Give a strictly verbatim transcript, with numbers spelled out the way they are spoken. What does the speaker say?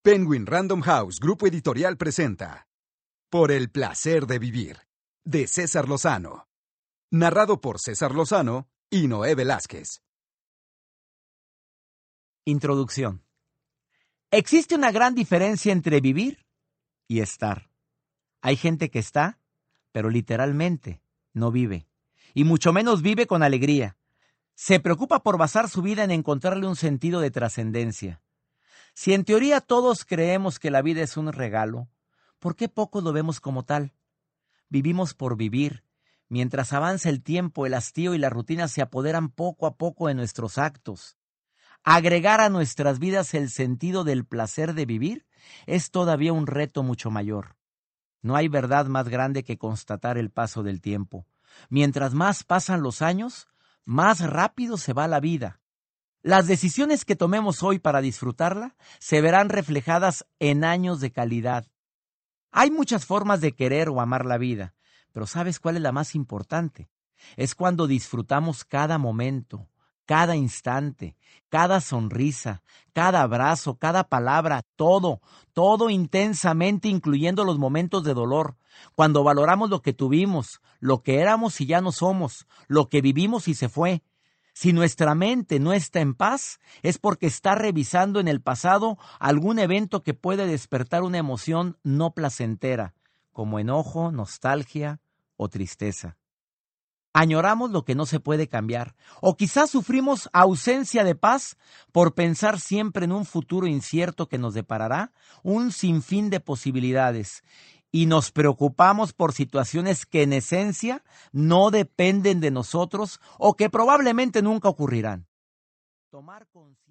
Penguin Random House Grupo Editorial presenta Por el placer de vivir, de César Lozano. Narrado por César Lozano y Noé Velázquez. Introducción. Existe una gran diferencia entre vivir y estar. Hay gente que está, pero literalmente no vive, y mucho menos vive con alegría. Se preocupa por basar su vida en encontrarle un sentido de trascendencia. Si en teoría todos creemos que la vida es un regalo, ¿por qué pocos lo vemos como tal? Vivimos por vivir. Mientras avanza el tiempo, el hastío y la rutina se apoderan poco a poco de nuestros actos. Agregar a nuestras vidas el sentido del placer de vivir es todavía un reto mucho mayor. No hay verdad más grande que constatar el paso del tiempo. Mientras más pasan los años, más rápido se va la vida. Las decisiones que tomemos hoy para disfrutarla se verán reflejadas en años de calidad. Hay muchas formas de querer o amar la vida, pero ¿sabes cuál es la más importante? Es cuando disfrutamos cada momento, cada instante, cada sonrisa, cada abrazo, cada palabra, todo, todo intensamente, incluyendo los momentos de dolor. Cuando valoramos lo que tuvimos, lo que éramos y ya no somos, lo que vivimos y se fue. Si nuestra mente no está en paz, es porque está revisando en el pasado algún evento que puede despertar una emoción no placentera, como enojo, nostalgia o tristeza. Añoramos lo que no se puede cambiar, o quizás sufrimos ausencia de paz por pensar siempre en un futuro incierto que nos deparará un sinfín de posibilidades. Y nos preocupamos por situaciones que en esencia no dependen de nosotros o que probablemente nunca ocurrirán. Tomar conciencia